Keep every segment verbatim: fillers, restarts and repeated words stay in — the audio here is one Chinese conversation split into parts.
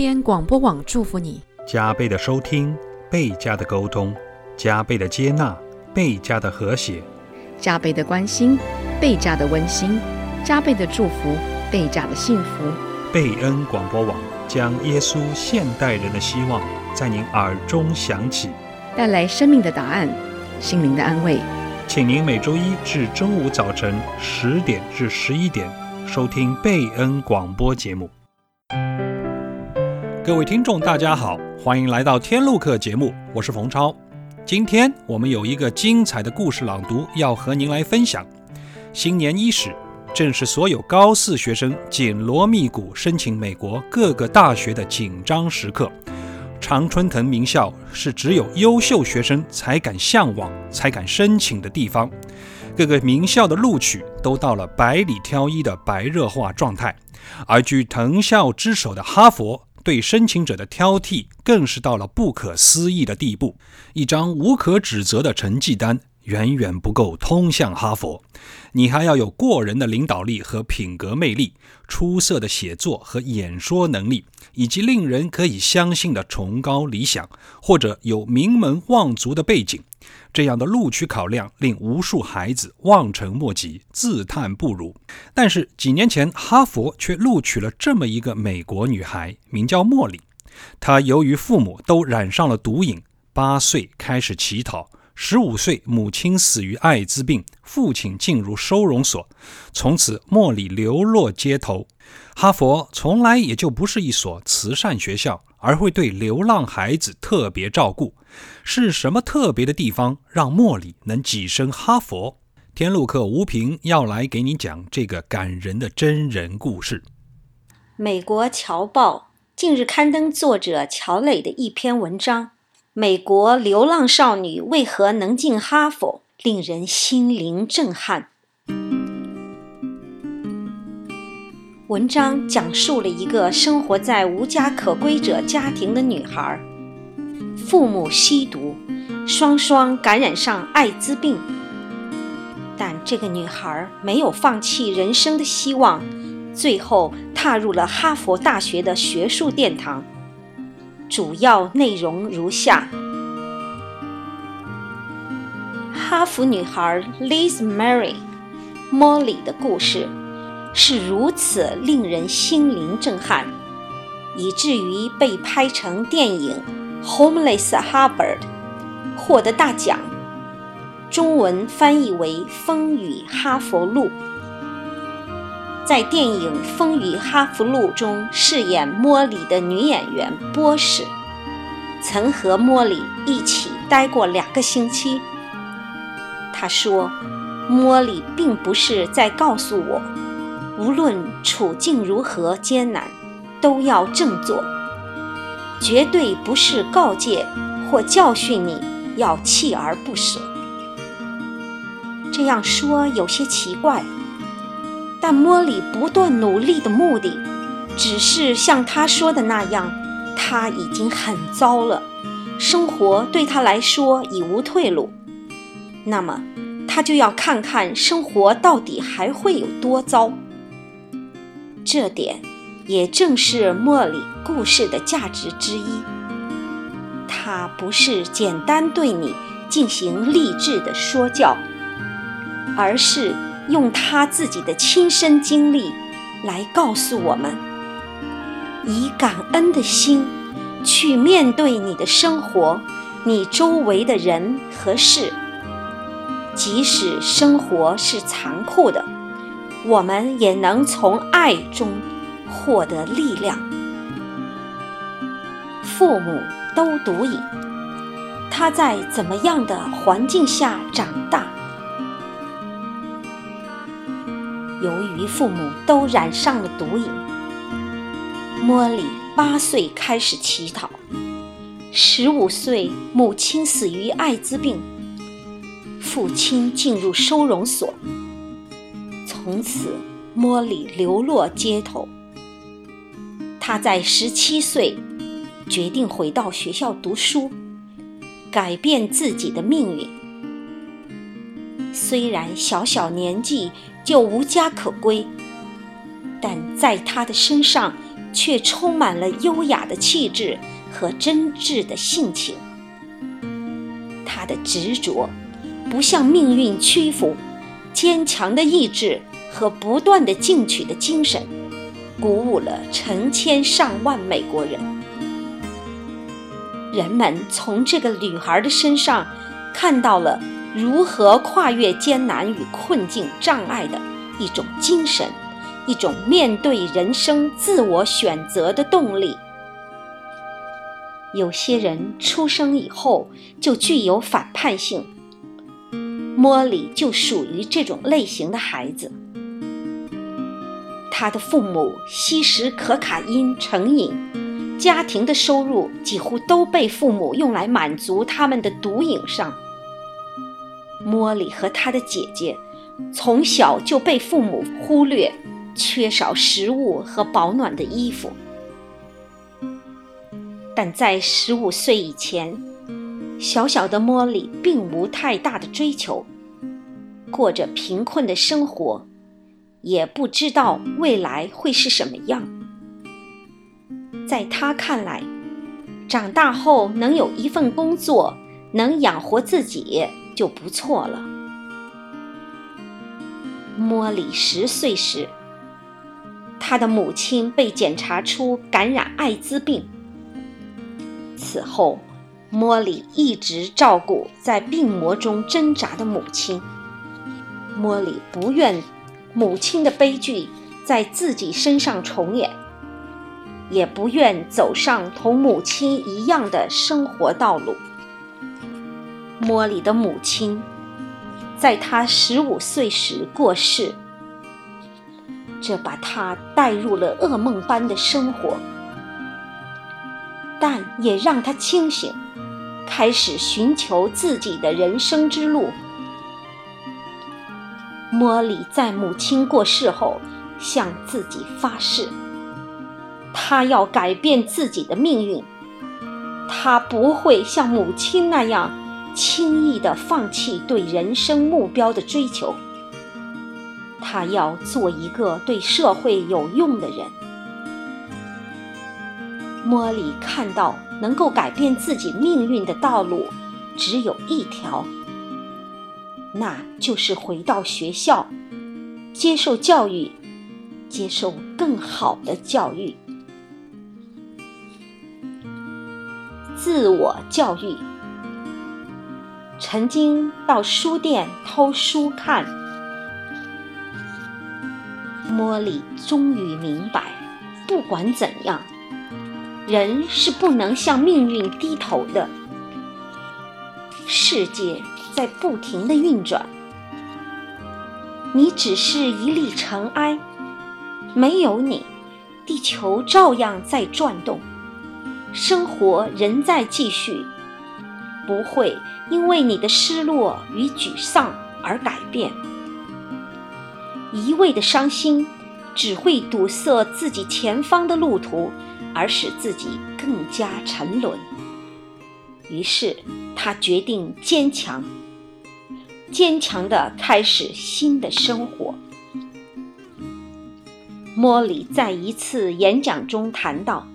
贝恩广播网祝福你， 加倍的收听，倍加的沟通，加倍的接纳，倍加的和谐， 加倍的关心，倍加的温馨，加倍的祝福，倍加的幸福。 贝恩广播网将耶稣现代人的希望在您耳中响起， 带来生命的答案，心灵的安慰。 请您每周一至周五早晨十点至十一点收听贝恩广播节目。各位听众大家好，欢迎来到天路客节目，我是冯超。今天我们有一个精彩的故事朗读要和您来分享。新年伊始，正是所有高四学生紧锣密鼓申请美国各个大学的紧张时刻。常春藤名校是只有优秀学生才敢向往、才敢申请的地方。各个名校的录取都到了百里挑一的白热化状态，而居藤校之首的哈佛对申请者的挑剔更是到了不可思议的地步。一张无可指责的成绩单远远不够通向哈佛，你还要有过人的领导力和品格魅力，出色的写作和演说能力，以及令人可以相信的崇高理想，或者有名门望族的背景。这样的录取考量令无数孩子望尘莫及，自叹不如。但是几年前，哈佛却录取了这么一个美国女孩，名叫茉莉。她由于父母都染上了毒瘾，八岁开始乞讨，十五岁母亲死于艾滋病，父亲进入收容所，从此茉莉流落街头。哈佛从来也就不是一所慈善学校，而会对流浪孩子特别照顾。是什么特别的地方让茉莉能跻身哈佛？天路客吴平要来给你讲这个感人的真人故事。 美国侨报近日刊登作者乔磊的一篇文章，美国流浪少女为何能进哈佛，令人心灵震撼。文章讲述了一个生活在无家可归者家庭的女孩，父母吸毒，双双感染上艾滋病，但这个女孩没有放弃人生的希望，最后踏入了哈佛大学的学术殿堂。主要内容如下：哈佛女孩 Liz Mary 莫莉的故事是如此令人心灵震撼，以至于被拍成电影 Homeless Harvard 获得大奖，中文翻译为风雨哈佛路。在电影《风雨哈佛路》中饰演莫莉的女演员波士，曾和莫莉一起待过两个星期。她说，莫莉并不是在告诉我，无论处境如何艰难，都要振作，绝对不是告诫或教训你要锲而不舍。这样说有些奇怪，但莫莉不断努力的目的，只是像她说的那样，她已经很糟了，生活对她来说已无退路。那么，她就要看看生活到底还会有多糟。这点也正是莫莉故事的价值之一。她不是简单对你进行励志的说教，而是用他自己的亲身经历来告诉我们，以感恩的心去面对你的生活，你周围的人和事。即使生活是残酷的，我们也能从爱中获得力量。父母都毒瘾，他在怎么样的环境下长大？由于父母都染上了毒瘾，莫莉八岁开始乞讨，十五岁母亲死于艾滋病，父亲进入收容所，从此莫莉流落街头。她在十七岁决定回到学校读书，改变自己的命运。虽然小小年纪就无家可归，但在她的身上却充满了优雅的气质和真挚的性情。他的执着，不向命运屈服，坚强的意志和不断的进取的精神，鼓舞了成千上万美国人。人们从这个女孩的身上看到了如何跨越艰难与困境障碍的一种精神，一种面对人生自我选择的动力。有些人出生以后就具有反叛性，莫里就属于这种类型的孩子。他的父母吸食可卡因成瘾，家庭的收入几乎都被父母用来满足他们的毒瘾上。莫里和他的姐姐从小就被父母忽略，缺少食物和保暖的衣服。但在十五岁以前，小小的莫里并无太大的追求，过着贫困的生活，也不知道未来会是什么样。在他看来，长大后能有一份工作，能养活自己就不错了。莫里十岁时，他的母亲被检查出感染艾滋病。此后，莫里一直照顾在病魔中挣扎的母亲。莫里不愿母亲的悲剧在自己身上重演，也不愿走上同母亲一样的生活道路。莫里的母亲在他十五岁时过世，这把他带入了噩梦般的生活，但也让他清醒，开始寻求自己的人生之路。莫里在母亲过世后向自己发誓，他要改变自己的命运，他不会像母亲那样轻易地放弃对人生目标的追求，他要做一个对社会有用的人。莫里看到能够改变自己命运的道路只有一条，那就是回到学校，接受教育，接受更好的教育。自我教育。曾经到书店偷书看，莫里终于明白，不管怎样，人是不能向命运低头的。世界在不停地运转，你只是一粒尘埃，没有你，地球照样在转动，生活仍在继续，不会因为你的失落与沮丧而改变。一味的伤心只会堵塞自己前方的路途，而使自己更加沉沦。于是他决定坚强，坚强地开始新的生活。莫里在一次演讲中谈到，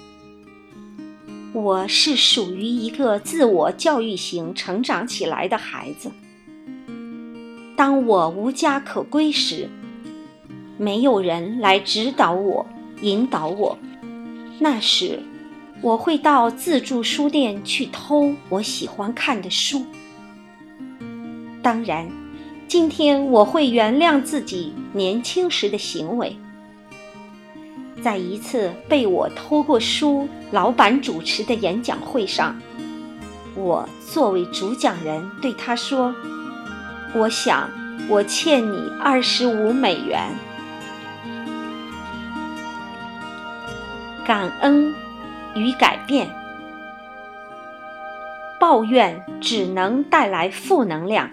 我是属于一个自我教育型成长起来的孩子。当我无家可归时，没有人来指导我、引导我，那时我会到自助书店去偷我喜欢看的书。当然，今天我会原谅自己年轻时的行为。在一次被我偷过书老板主持的演讲会上，我作为主讲人对他说，我想我欠你二十五美元。感恩与改变。抱怨只能带来负能量。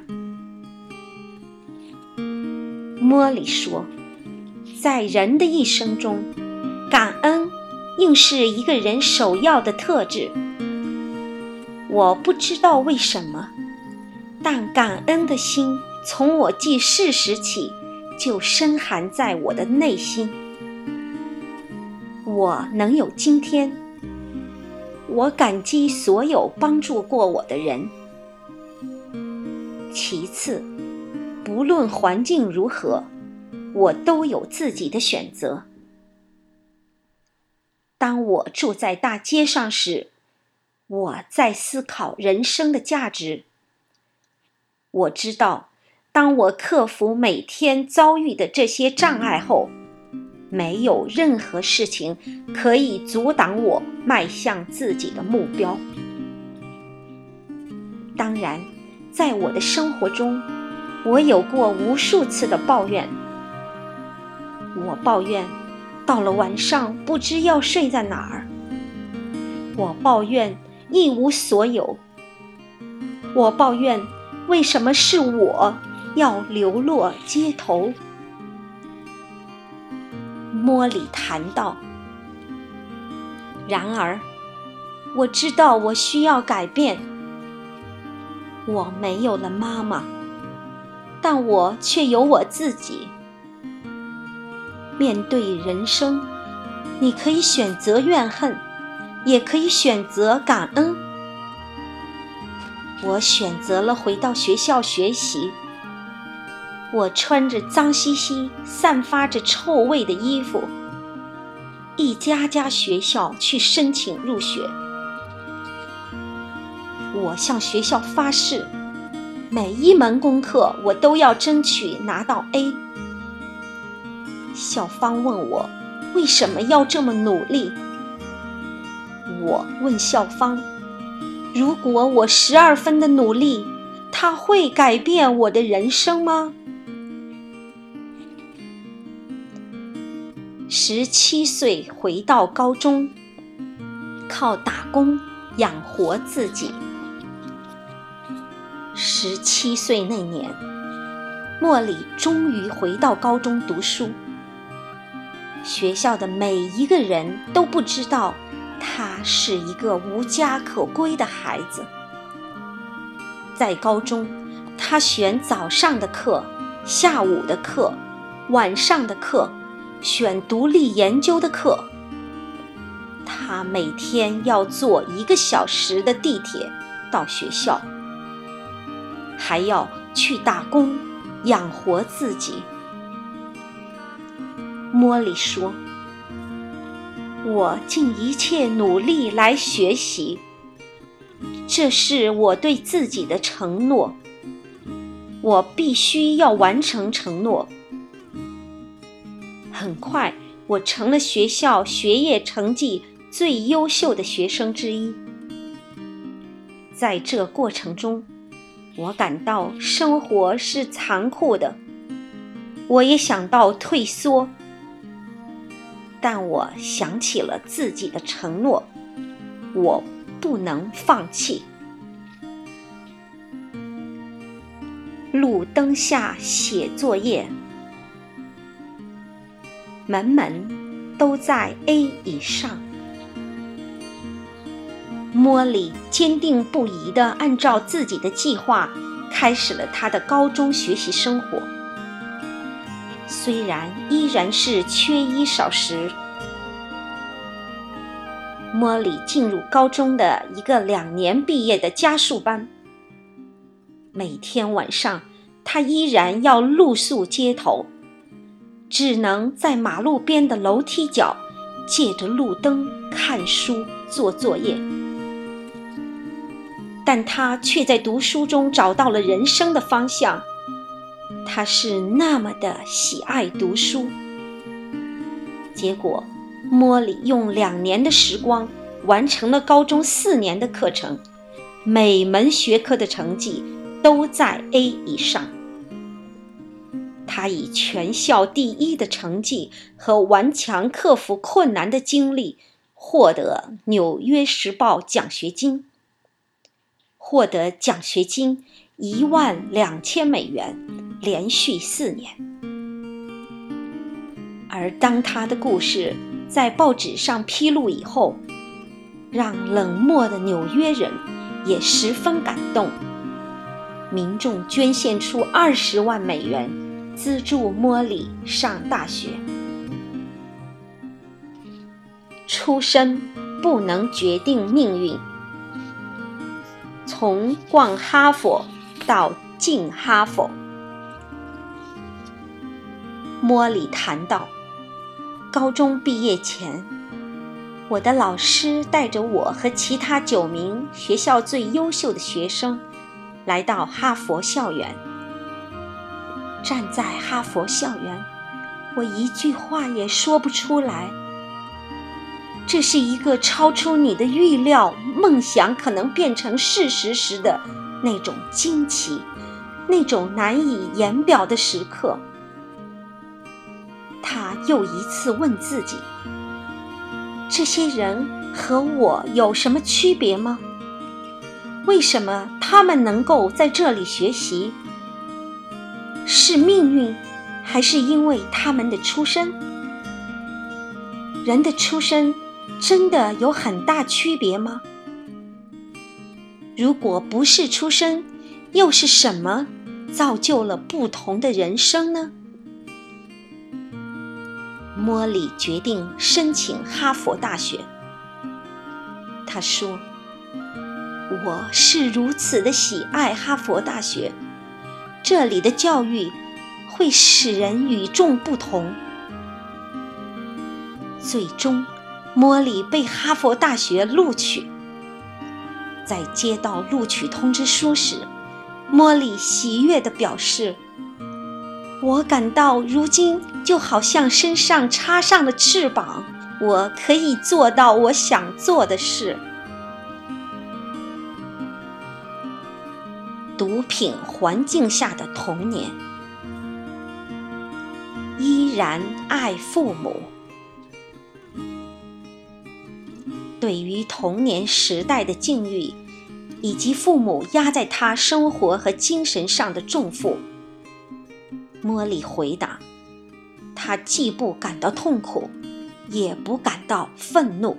莫里说，在人的一生中，感恩应是一个人首要的特质。我不知道为什么，但感恩的心从我记事时起就深含在我的内心。 我能有今天，我感激所有帮助过我的人。其次，不论环境如何，我都有自己的选择。当我住在大街上时，我在思考人生的价值。我知道，当我克服每天遭遇的这些障碍后，没有任何事情可以阻挡我迈向自己的目标。当然，在我的生活中，我有过无数次的抱怨。我抱怨到了晚上不知要睡在哪儿，我抱怨一无所有，我抱怨为什么是我要流落街头。莫里谈到，然而我知道我需要改变。我没有了妈妈，但我却有我自己。面对人生，你可以选择怨恨，也可以选择感恩。我选择了回到学校学习。我穿着脏兮兮、散发着臭味的衣服，一家家学校去申请入学。我向学校发誓，每一门功课我都要争取拿到 A。校方问我为什么要这么努力，我问校方，如果我十二分的努力，它会改变我的人生吗？十七岁回到高中，靠打工养活自己。十七岁那年，莫里终于回到高中读书。学校的每一个人都不知道他是一个无家可归的孩子。在高中，他选早上的课、下午的课、晚上的课，选独立研究的课。他每天要坐一个小时的地铁到学校，还要去打工养活自己。莫里说，我尽一切努力来学习，这是我对自己的承诺，我必须要完成承诺。很快，我成了学校学业成绩最优秀的学生之一。在这过程中，我感到生活是残酷的，我也想到退缩，但我想起了自己的承诺，我不能放弃。路灯下写作业，门门都在 A 以上。莫里坚定不移地按照自己的计划开始了他的高中学习生活。虽然依然是缺衣少食，莫里进入高中的一个两年毕业的加速班。每天晚上，他依然要露宿街头，只能在马路边的楼梯角借着路灯看书做作业。但他却在读书中找到了人生的方向。他是那么的喜爱读书。结果，莫里用两年的时光完成了高中四年的课程，每门学科的成绩都在 A 以上。他以全校第一的成绩和顽强克服困难的经历，获得《纽约时报》奖学金。获得奖学金一万两千美元，连续四年。而当他的故事在报纸上披露以后，让冷漠的纽约人也十分感动。民众捐献出二十万美元，资助莫里上大学。 出身不能决定命运。从逛哈佛到进哈佛。莫里谈到，高中毕业前，我的老师带着我和其他九名学校最优秀的学生来到哈佛校园。站在哈佛校园，我一句话也说不出来。这是一个超出你的预料，梦想可能变成事实时的那种惊奇，那种难以言表的时刻。他又一次问自己，这些人和我有什么区别吗？为什么他们能够在这里学习？是命运，还是因为他们的出身？人的出身真的有很大区别吗？如果不是出身，又是什么造就了不同的人生呢？莫里决定申请哈佛大学。他说，我是如此的喜爱哈佛大学，这里的教育会使人与众不同。最终，莫里被哈佛大学录取。在接到录取通知书时，莫里喜悦地表示，我感到如今就好像身上插上了翅膀，我可以做到我想做的事。毒品环境下的童年，依然爱父母。对于童年时代的境遇，以及父母压在他生活和精神上的重负，莫里回答，他既不感到痛苦，也不感到愤怒。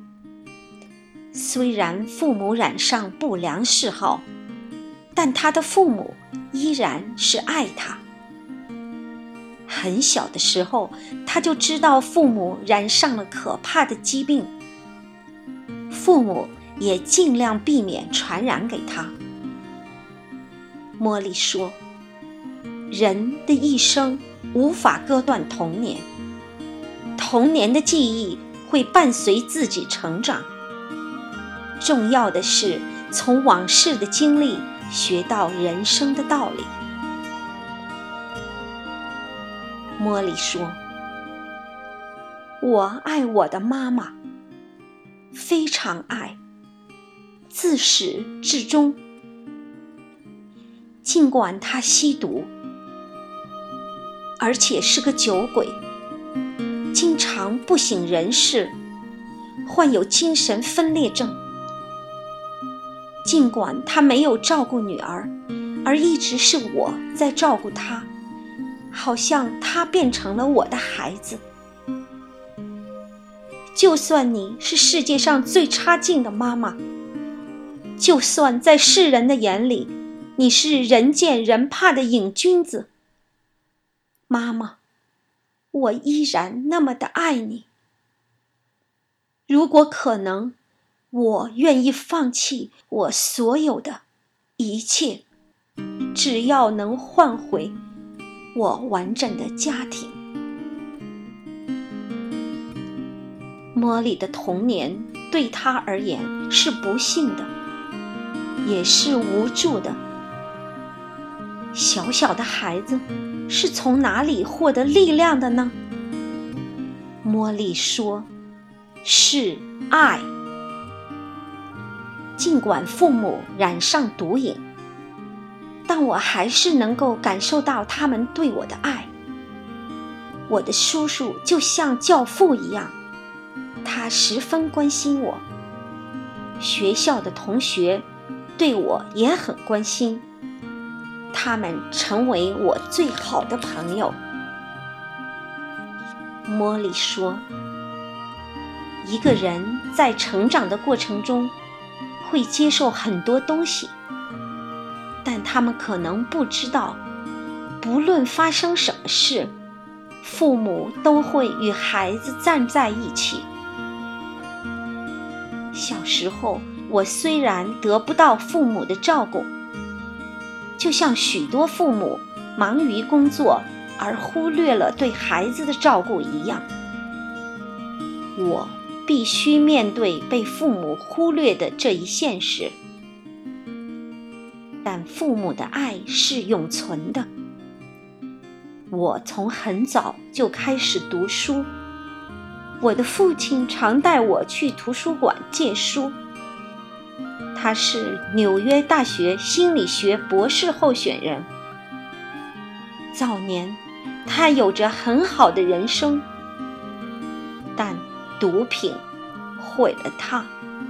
虽然父母染上不良嗜好，但他的父母依然是爱他。很小的时候，他就知道父母染上了可怕的疾病，父母也尽量避免传染给他。莫里说，人的一生无法割断童年，童年的记忆会伴随自己成长。重要的是从往事的经历学到人生的道理。莫里说，我爱我的妈妈，非常爱，自始至终。尽管她吸毒，而且是个酒鬼，经常不省人事，患有精神分裂症。尽管她没有照顾女儿，而一直是我在照顾她，好像她变成了我的孩子。就算你是世界上最差劲的妈妈，就算在世人的眼里你是人见人怕的瘾君子，妈妈，我依然那么的爱你。如果可能，我愿意放弃我所有的一切，只要能换回我完整的家庭。莫里的童年对他而言是不幸的，也是无助的。小小的孩子是从哪里获得力量的呢？莫里说，是爱。尽管父母染上毒瘾，但我还是能够感受到他们对我的爱。我的叔叔就像教父一样，他十分关心我。学校的同学对我也很关心，他们成为我最好的朋友。莫里说，一个人在成长的过程中会接受很多东西，但他们可能不知道，不论发生什么事，父母都会与孩子站在一起。 小时候，我虽然得不到父母的照顾，就像许多父母忙于工作而忽略了对孩子的照顾一样，我必须面对被父母忽略的这一现实。但父母的爱是永存的。我从很早就开始读书，我的父亲常带我去图书馆借书。他是纽约大学心理学博士候选人。早年，他有着很好的人生，但毒品毁了他。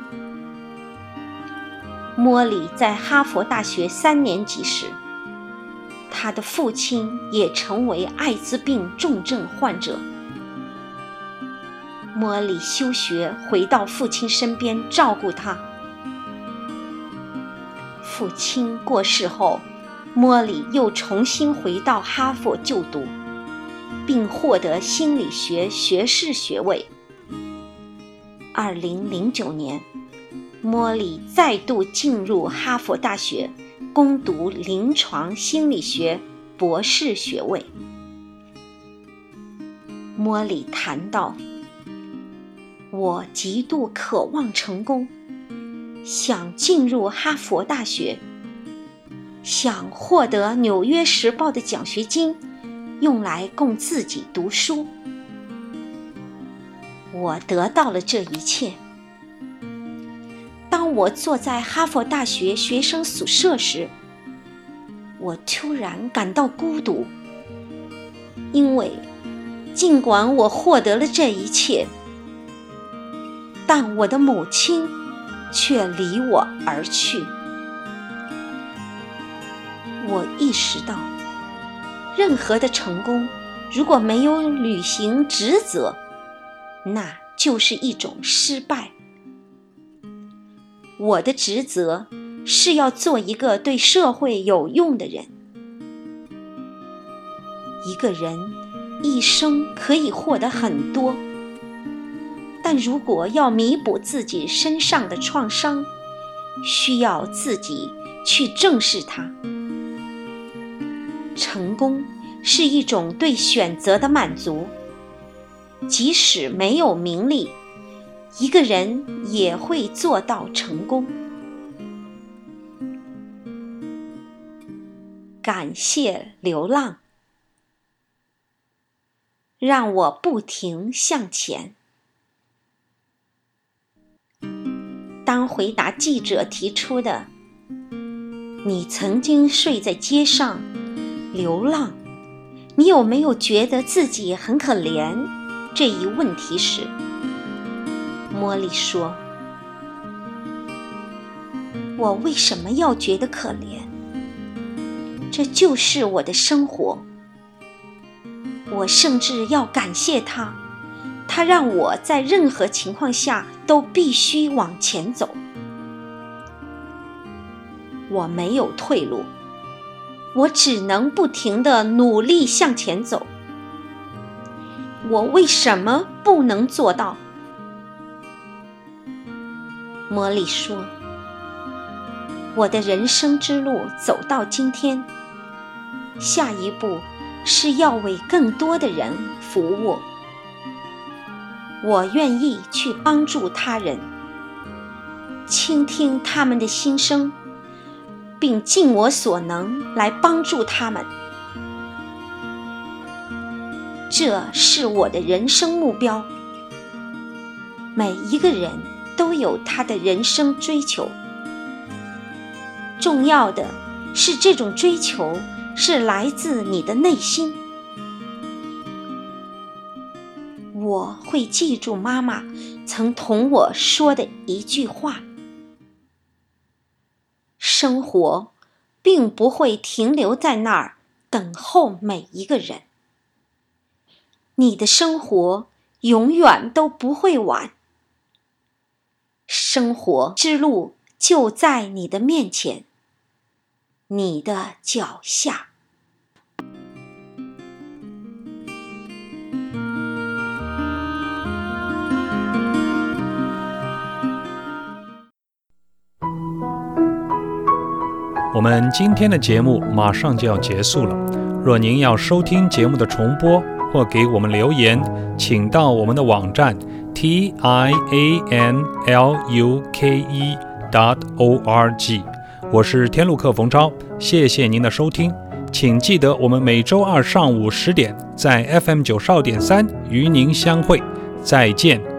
莫里在哈佛大学三年级时，他的父亲也成为艾滋病重症患者。莫里休学回到父亲身边照顾他。父亲过世后，莫里又重新回到哈佛就读，并获得心理学学士学位。二零零九年，莫里再度进入哈佛大学攻读临床心理学博士学位。莫里谈到，我极度渴望成功，想进入哈佛大学，想获得《纽约时报》的奖学金，用来供自己读书。我得到了这一切。当我坐在哈佛大学学生宿舍时，我突然感到孤独，因为尽管我获得了这一切，但我的母亲却离我而去。我意识到，任何的成功如果没有履行职责，那就是一种失败。我的职责是要做一个对社会有用的人。一个人一生可以获得很多，但如果要弥补自己身上的创伤，需要自己去正视它。成功是一种对选择的满足，即使没有名利，一个人也会做到成功。感谢流浪，让我不停向前。当回答记者提出的“你曾经睡在街上，流浪，你有没有觉得自己很可怜”这一问题时，莫里说：“我为什么要觉得可怜？这就是我的生活。我甚至要感谢他，他让我在任何情况下都必须往前走。我没有退路，我只能不停地努力向前走。我为什么不能做到？”莫里说：“我的人生之路走到今天，下一步是要为更多的人服务。我愿意去帮助他人，倾听他们的心声，并尽我所能来帮助他们。这是我的人生目标。每一个人都有他的人生追求，重要的是这种追求是来自你的内心。我会记住妈妈曾同我说的一句话：生活并不会停留在那儿等候每一个人，你的生活永远都不会完。生活之路就在你的面前，你的脚下。 我们今天的节目马上就要结束了。若您要收听节目的重播或给我们留言，请到我们的网站 t i a n l u k e dot o r g。 我是天路客冯超，谢谢您的收听。请记得我们每周二上午十点在 F M 九十二点三与您相会，再见。